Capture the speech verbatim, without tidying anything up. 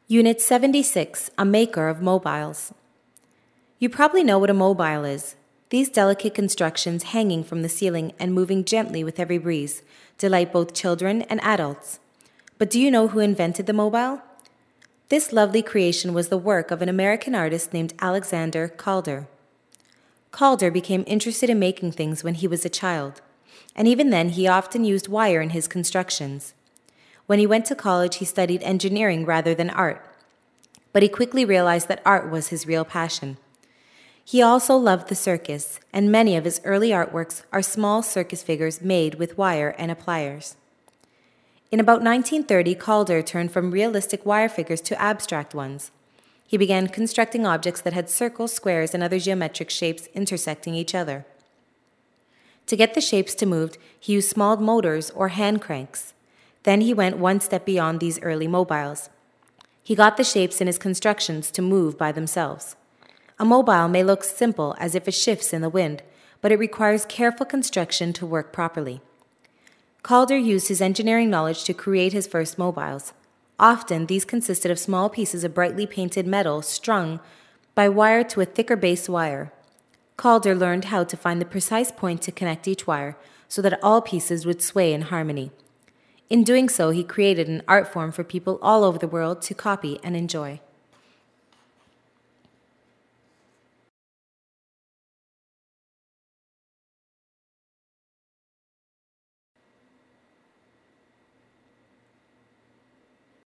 Unit seventy-six, a maker of mobiles. You probably know what a mobile is. These delicate constructions hanging from the ceiling and moving gently with every breeze delight both children and adults. But do you know who invented the mobile? This lovely creation was the work of an American artist named Alexander Calder. Calder became interested in making things when he was a child, and even then he often used wire in his constructions. When he went to college, he studied engineering rather than art, but he quickly realized that art was his real passion. He also loved the circus, and many of his early artworks are small circus figures made with wire and pliers. In about nineteen thirty, Calder turned from realistic wire figures to abstract ones. He began constructing objects that had circles, squares, and other geometric shapes intersecting each other. To get the shapes to move, he used small motors or hand cranks. Then he went one step beyond these early mobiles. He got the shapes in his constructions to move by themselves. A mobile may look simple as if it shifts in the wind, but it requires careful construction to work properly. Calder used his engineering knowledge to create his first mobiles. Often, these consisted of small pieces of brightly painted metal strung by wire to a thicker base wire. Calder learned how to find the precise point to connect each wire so that all pieces would sway in harmony. In doing so, he created an art form for people all over the world to copy and enjoy.